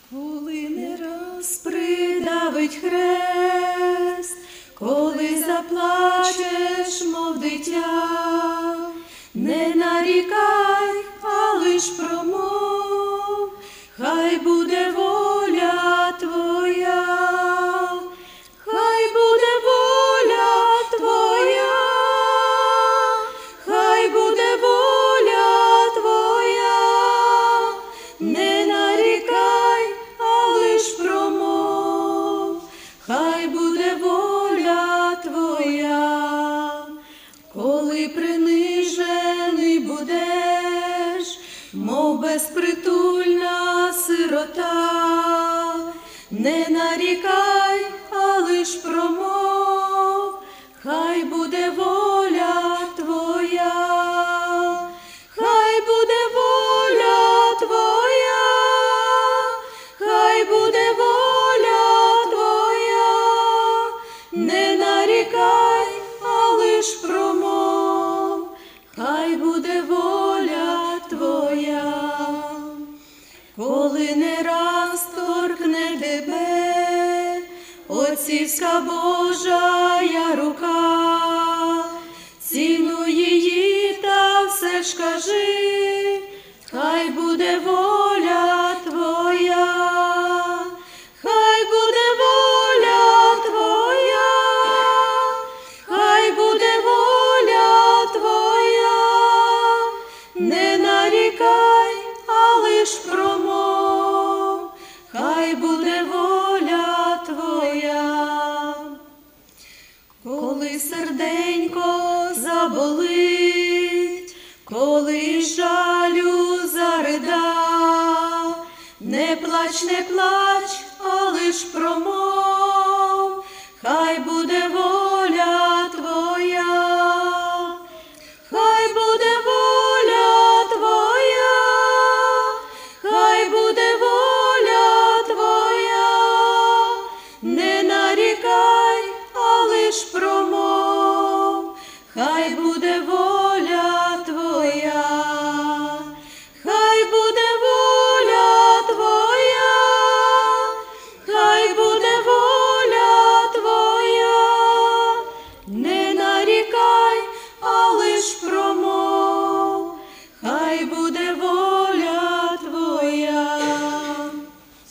Коли не раз придавить хрест, коли заплачеш, мов дитя, не нарікай, а лиш промов, хай буде воля твоя, хай буде воля твоя, хай буде воля твоя, не нарікай, а лиш промов, хай буде воля твоя. Коли принижений будеш, мов безпритульна сирота, не нарікай, а лиш промов, хай буде воля твоя, хай буде воля твоя, хай буде воля твоя, не нарікай, а лиш промов, хай буде воля твоя. Коли не раз торкне тебе отцівська Божая рука, цінуй її та все ж кажи, хай буде воля твоя, хай буде воля твоя, хай буде воля твоя, не нарікай, а лиш промов, хай буде воля твоя. Коли серденько заболить, коли жалю зарида, не плач, а лиш промов, хай буде воля